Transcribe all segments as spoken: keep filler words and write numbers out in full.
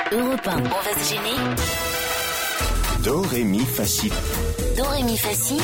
Europe un, on va se gêner. Do, ré, mi, fa, si. Do, ré, mi, fa, si.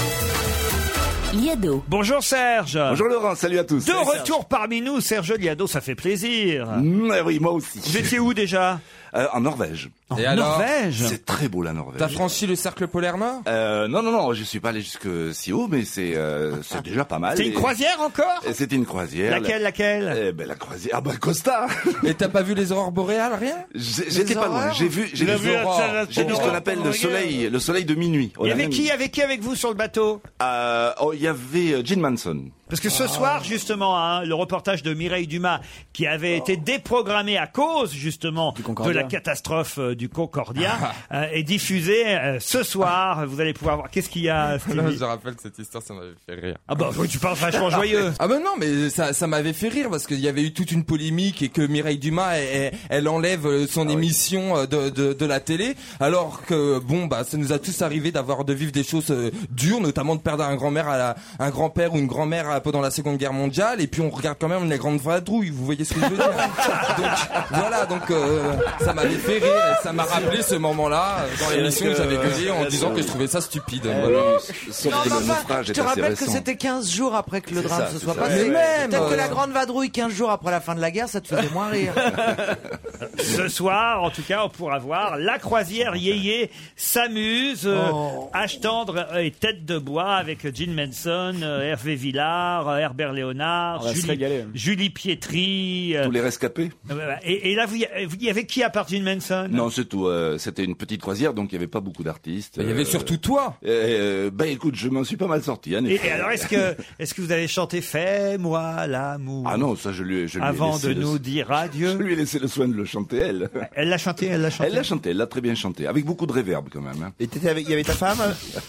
Liado. Bonjour Serge. Bonjour Laurent, salut à tous. De retour parmi nous, Serge Liado, ça fait plaisir. Mmh, oui, moi aussi. Vous étiez où déjà? euh, En Norvège. En Et alors Norvège. C'est très beau la Norvège. T'as franchi le cercle polaire nord? euh, Non, non, non, je suis pas allé jusque si haut, mais c'est euh, c'est déjà pas mal. C'est une Et- croisière encore? et C'était une croisière. Laquelle, laquelle? la... Eh ben la croisière, ah bah Costa. Et t'as pas vu les aurores boréales, rien? J'ai- J'étais pas loin. J'ai vu, j'ai Il a vu, vu aurores. la- j'ai vu ce qu'on appelle le soleil, le soleil de minuit. Il y avait qui, avec qui avec vous sur le bateau? euh, Oh, il y avait euh, Gene Manson. Parce que ce soir, justement, hein, le reportage de Mireille Dumas, qui avait été déprogrammé à cause, justement, de la catastrophe euh, du Concordia, euh, est diffusé euh, ce soir. Vous allez pouvoir voir. Qu'est-ce qu'il y a, Stevie? Non, je rappelle cette histoire, ça m'avait fait rire. Ah bah, oui, tu parles vachement joyeux. Ah ben non, mais ça, ça m'avait fait rire parce qu'il y avait eu toute une polémique et que Mireille Dumas, elle, elle- elle enlève son émission de, de, de la télé, alors que bon, bah, ça nous a tous arrivé d'avoir de vivre des choses euh, dures, notamment de perdre un grand-mère à la, un grand-père ou une grand-mère à- pendant la Seconde Guerre mondiale, et puis on regarde quand même les grandes vadrouilles. Vous voyez ce que je veux dire? Donc voilà, donc euh, ça m'avait fait rire, et ça m'a rappelé ce moment-là euh, dans l'émission que j'avais gueulé en disant que je trouvais ça stupide. Voilà. Sauf Non, que mais le enfin, naufrage je est te assez rappelle que récent. c'était quinze jours après que le C'est drame ça, se c'est soit ça. passé. Mais même, Peut-être que euh, la grande vadrouille quinze jours après la fin de la guerre, ça te faisait moins rire. Ce soir, en tout cas, on pourra voir la croisière Yéyé s'amuse, euh, Oh. Âge tendre et tête de bois avec Gene Manson, euh, Hervé Villard, euh, Herbert Léonard, va se Julie, régaler. Julie Pietri. euh, Tous les rescapés. euh, et, et là, vous y vous y avait qui à part Gene Manson? Non, c'est tout. euh, C'était une petite croisière, donc il y avait pas beaucoup d'artistes. Il y avait Euh, surtout toi. Euh, bah écoute, je m'en suis pas mal sorti. Hein, Et, et alors, est-ce que, est-ce que vous avez chanté Fais-moi l'amour Ah non, ça je lui, je lui ai avant laissé de le- nous dire Je adieu? lui ai laissé le soin de le chanter, elle. Elle l'a chanté, elle l'a chanté. Elle l'a chanté, elle l'a très bien chanté, avec beaucoup de réverb quand même. Hein. Et t'étais avec, il y avait ta femme?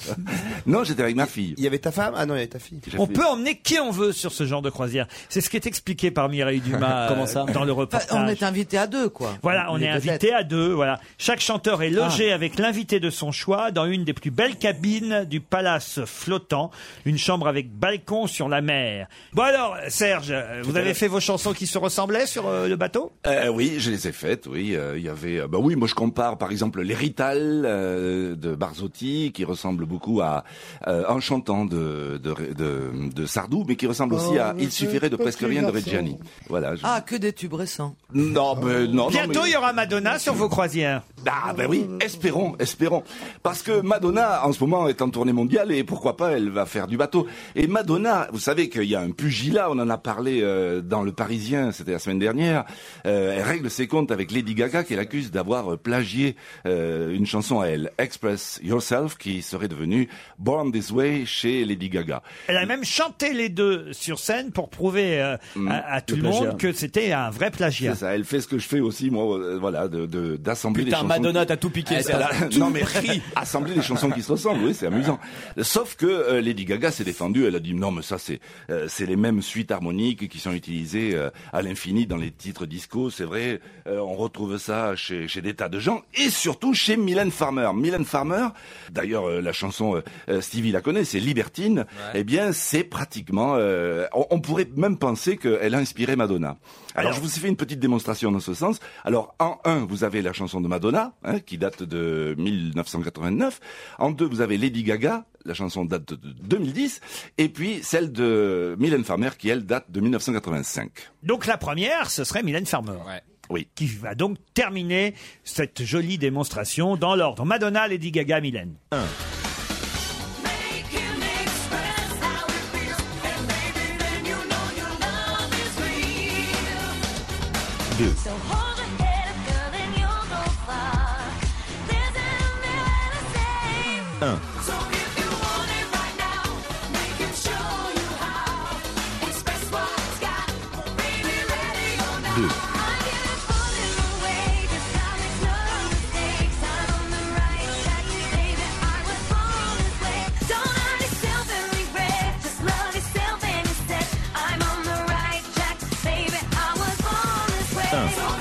Non, j'étais avec ma fille. Il y avait ta femme? Ah non, il y avait ta fille. J'ai On fait- peut emmener qui on veut sur ce genre de croisière. C'est ce qui est expliqué par Mireille Dumas Comment ça euh, dans le Enfin, reportage. on est invité à deux, quoi. Voilà, on Les est deux invité têtes. à deux. Voilà, chaque chanteur est logé avec l'invité de son choix dans une des plus belles cabines du palace flottant, une chambre avec balcon sur la mer. Bon alors, Serge, euh, vous avez fait vos chansons qui se ressemblaient sur euh, le bateau? Euh, oui, je les ai faites, oui. euh, Il y avait, euh, bah oui, moi je compare par exemple les Rital euh, de Barzotti, qui ressemble beaucoup à euh, Un chantant de, de, de, de Sardou, mais qui ressemble aussi à Il suffirait de presque rien de Reggiani. Voilà. je- Ah, que des tubes récents. Non, mais non. non, Bientôt, mais- il y aura Madonna sur vos croisières. Ah ben oui, espérons, espérons. Parce que Madonna, en ce moment, est en tournée mondiale et pourquoi pas, elle va faire du bateau. Et Madonna, vous savez qu'il y a un pugilat, on en a parlé euh, dans Le Parisien, c'était la semaine dernière. Euh, elle règle ses comptes avec Lady Gaga, qui l'accuse d'avoir euh, plagié euh, une chanson à elle, Express Yourself, qui serait devenue Born This Way chez Lady Gaga. Elle a même chanté les deux sur scène pour prouver euh, Mm. à, à tout Le le plagiat. monde que c'était un vrai plagiat. C'est ça, elle fait ce que je fais aussi, moi, euh, voilà, de de- d'assembler les Putain, chansons. Madonna, t'as tout piqué. Eh, ça. là, non mais assembler des chansons qui se ressemblent, oui, c'est amusant. Sauf que euh, Lady Gaga s'est défendue, elle a dit non mais ça c'est euh, c'est les mêmes suites harmoniques qui sont utilisées euh, à l'infini dans les titres disco, c'est vrai, euh, on retrouve ça chez chez des tas de gens et surtout chez Mylène Farmer. Mylène Farmer, d'ailleurs euh, la chanson euh, euh, Stevie la connaît, c'est Libertine. Eh bien, c'est pratiquement euh, on, on pourrait même penser qu'elle a inspiré Madonna. Alors, je vous ai fait une petite démonstration dans ce sens. Alors, en un, vous avez la chanson de Madonna, hein, qui date de mille neuf cent quatre-vingt-neuf. En deux, vous avez Lady Gaga, la chanson date de deux mille dix. Et puis, celle de Mylène Farmer, qui, elle, date de mille neuf cent quatre-vingt-cinq. Donc la première, ce serait Mylène Farmer. Ouais. Oui. Qui va donc terminer cette jolie démonstration dans l'ordre. Madonna, Lady Gaga, Mylène. Deux. Un. Deux. Un.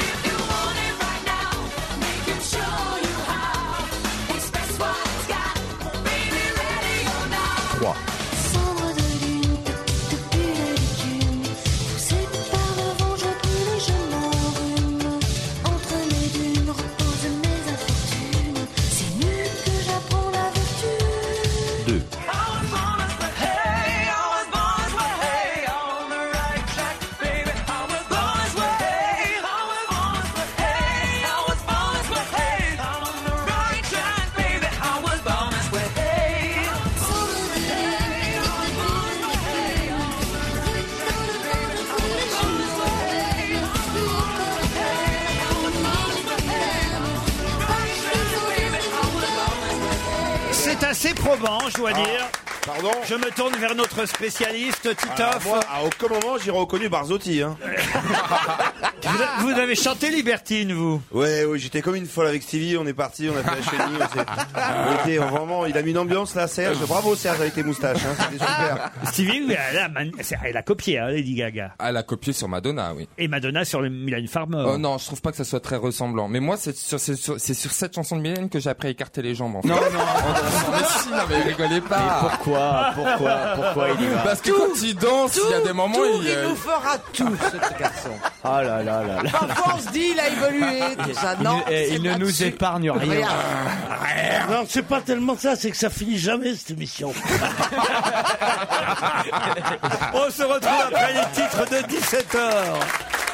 assez probant, je dois Ah, dire. Pardon. Je me tourne vers notre spécialiste, Alors, Titoff. moi, à aucun moment, j'ai reconnu Barzotti. Hein. Vous, a- vous avez chanté Libertine, vous? Ouais, oui, j'étais comme une folle avec Stevie. On est parti, on a fait la chenille. On, s'est- on était vraiment, il a mis une ambiance là, Serge. Bravo, Serge, avec tes moustaches. Hein, c'était super. Stevie, oui, elle a, man- c'est- elle a copié, hein, Lady Gaga. Elle a copié sur Madonna, oui. Et Madonna sur le Mylène Farmer. Oh non, je trouve pas que ça soit très ressemblant. Mais moi, c'est sur, c'est sur, c'est sur cette chanson de Mylène que j'ai appris à écarter les jambes, en fait. Non, non, mais si, non, mais rigolez pas. pourquoi, pourquoi, pourquoi il y va? Parce que quand il danse, il y a des moments tout, où il, il euh, nous fera tout, ce garçon. Oh là là là là. Parfois, on se dit, il a évolué, tout ça. Il, Non, ne- eh, c'est il ne nous là-dessus. épargne rien. Non, c'est pas tellement ça, c'est que ça finit jamais cette émission. On se retrouve après les titres de dix-sept heures.